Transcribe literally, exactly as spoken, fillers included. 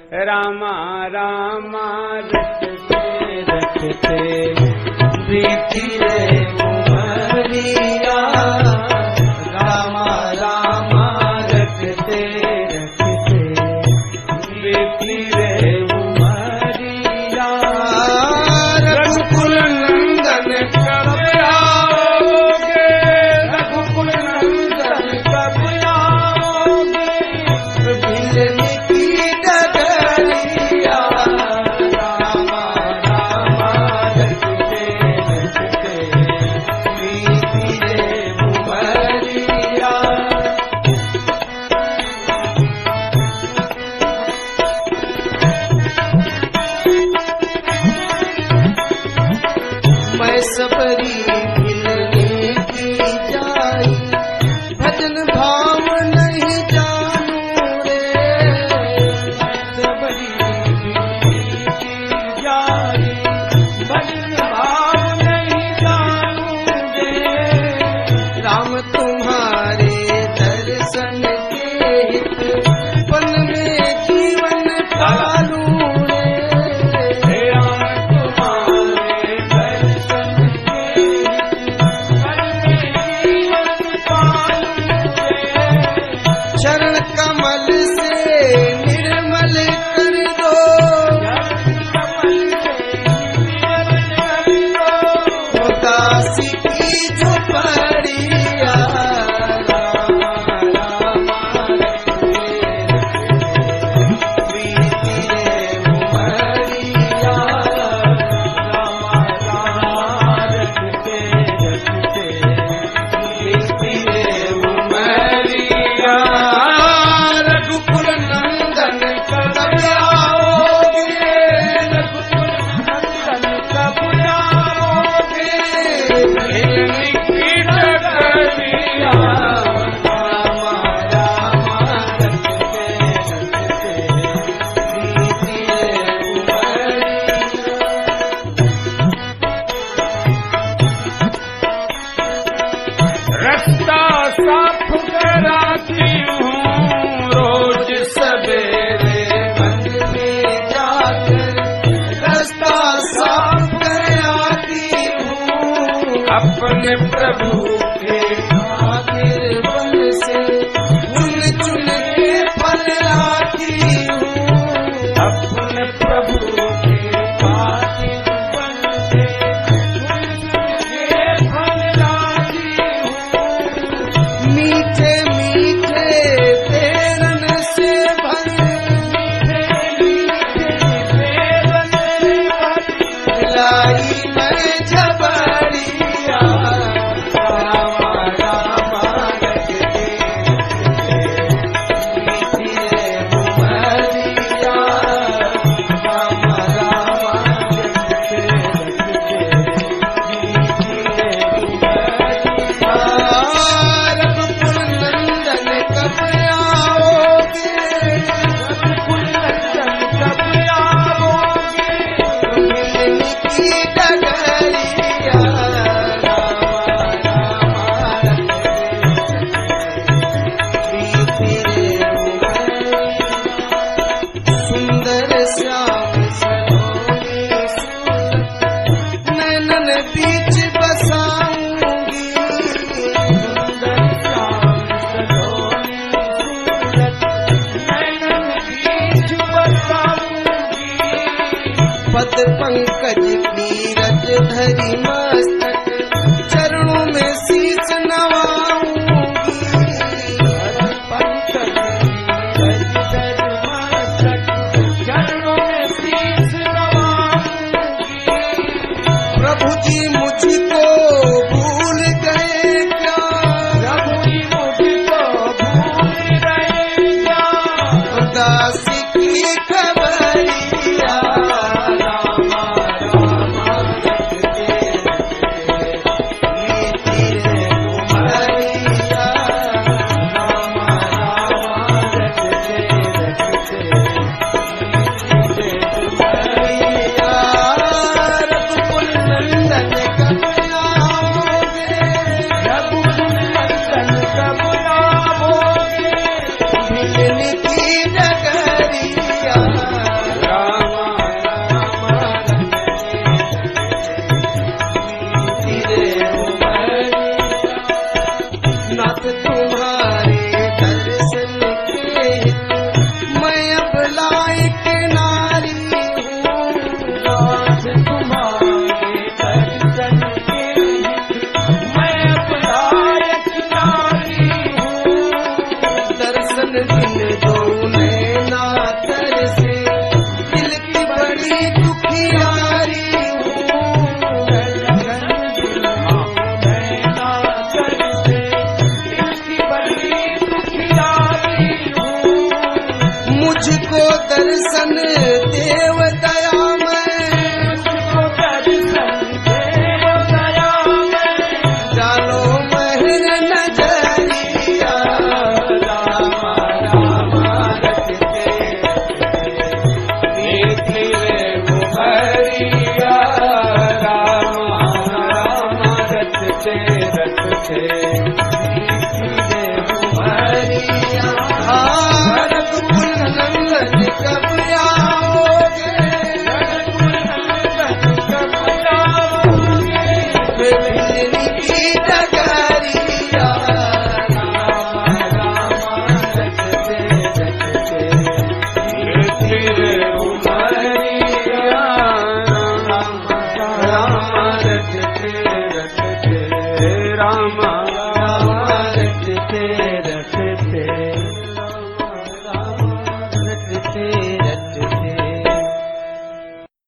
रामा रामा रटते रटते बीती रे उमरिया रामा रामा रटते रटते बीती रे उमरिया रघुकुल नंदन कब आओगे रघुकुल नंदन कब आओगे बिलनी की डगरिया रामा रामा रटते रटते बीती रे उमरिया मैं सबरी मिलने की जाई भजन भाव नहीं जानू रे सबरी मिलने की जाई भजन भाव नहीं जानू रे राम तुम्हारे दर्शन के हित वन में जीवन पालू रे हे राम तुम्हारे दर्शन के चरण कमल से निर्मल कर दो उदासी की झोपड़िया रामा रामा रटते रटते बीती रे उमरिया रामा रामा रटते रटते बीती रे उमरिया रघुकुल नंदन कब आओगे रघुकुल नंदन कब आओगे बिलनी की डगरिया रामा रामा रटते रटते बीती रे उमरिया रास्ता साफ कराती हूँ रोज सवेरे वन में जाकर रास्ता साफ कराती हूँ अपने प्रभु के खातिर बन से चुन चुन के फल लाती हूँ अपने प्रभु के खातिर बन से चुन चुन के फल लाती हूँ मीठे मीठे तेरन से भरे मीठे तेरन से भरे लाई मैं झबरिया रामा रामा रटते रटते बीती रे उमरिया रामा रामा रटते रटते बीती रे उमरिया रघुकुल नंदन कब आओगे रघुकुल नंदन कब आओगे बिलनी की डगरिया रामा रामा रटते रटते बीती रे उमरिया सुंदर श्याम सलोनी सूरत नैनन बीच बसाऊंगी सुंदर श्याम सलोनी सूरत नैनन बीच बसाऊंगी पद पंकज की रज धरी मस्तक चरणों में शीश नवाऊंगी पद पंकज की रज धरी मस्तक चरणों में शीश नवाऊंगी प्रभु जी मुझको भूल गए क्या प्रभु जी मुझको भूल गए क्या उदासी की खबरिया रामा रामा रटते रटते दर्शन देव दया में, डालो महिर नजरिया, रामा रामा रचते देखी रे मुहरिया, रामा रामा रचते रचते